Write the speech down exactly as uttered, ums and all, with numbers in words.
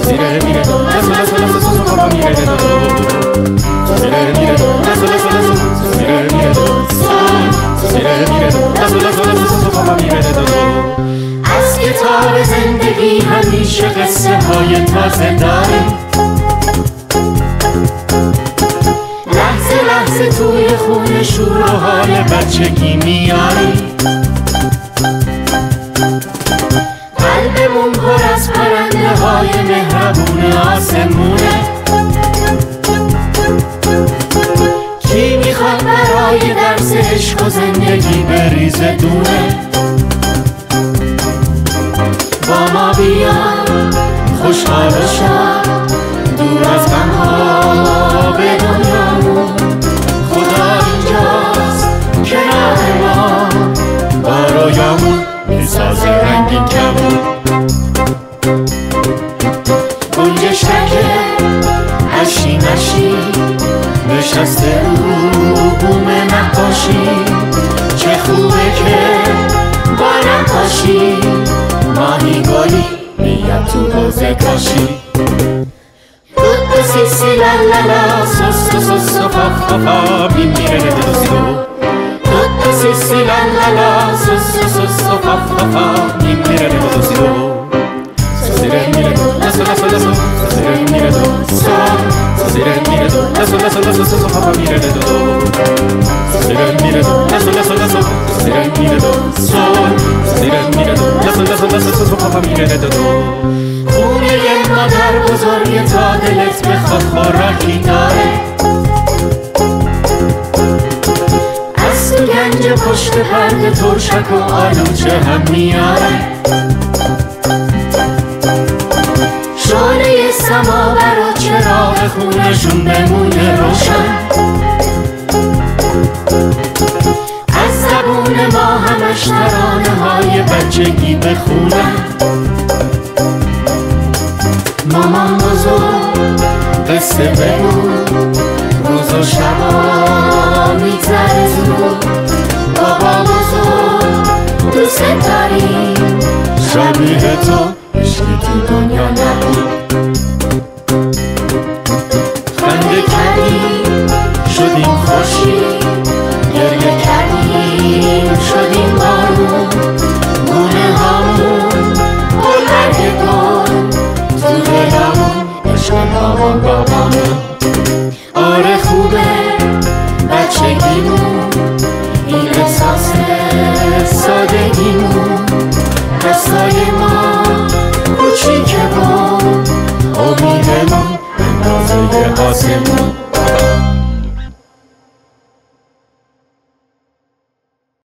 si re mi re do, la sol la sol la sol sol fa fa mi re re do do, si re mi re do, la sol la sol la sol, si re mi re do, sol, si re mi re do, la sol la sol la sol sol fa fa mi re re do do. از کتاب زندگی همیشه قصه های تازه داره، لحظه لحظه توی خون شور و حال بچگی میاری، قلبمون پر از پرنده های مهربون آسمونه. کی میخواد برای درس عشق و زندگی بریزه دونه؟ با ما بیا خوشحال و شاد، دور از غم‌ها به دنیامون. خدا اینجاست کنار ما، با رویامون میسازه رنگین کمون. گنجشکه اشی مشی نشسته رو بوم نقاشی، چه خوبه که با نقاشی ماهی گلی میاد تو حوضه کاشی. si si la la la so so so so fa fa fa mi mi re re do si do, tutto si si la la la so so so so fa fa fa mi mi re re do si do, so si re mi re do, la sol la sol la sol, so si re mi re do, sol, so si re mi re do, la sol la sol la sol so fa fa mi re re do do, so si re mi re do, la sol la sol la sol, so si re mi re do, sol, so si re mi re do, la sol la sol la sol so fa fa mi re re do do. خونه مادر بزرگ تا دلت بخواد خوراکی داره، از تو گنج پشت پرده ترشک و آلوچه هم میاره، شعله سماور و چراغ خونشون بمونه روشن. از زبون ما همش ترانه های بچگی بخونن. مامان بزرگ قصه بگو، روز و شبا میگذره زود. بابا بزرگ دوست داریم، شبیه تو عشقی تو دنیا نبود. خنده کردیم شدیم خورشید، گریه کردیم شدیم بارون. گونه هامون گل برگ گل تو دلمون، عشق مامان بابامون. آره خوبه بچگیمون، این احساس سادگیمون. دستای ما کوچیکه بود، امیدمون اندازه آسمون.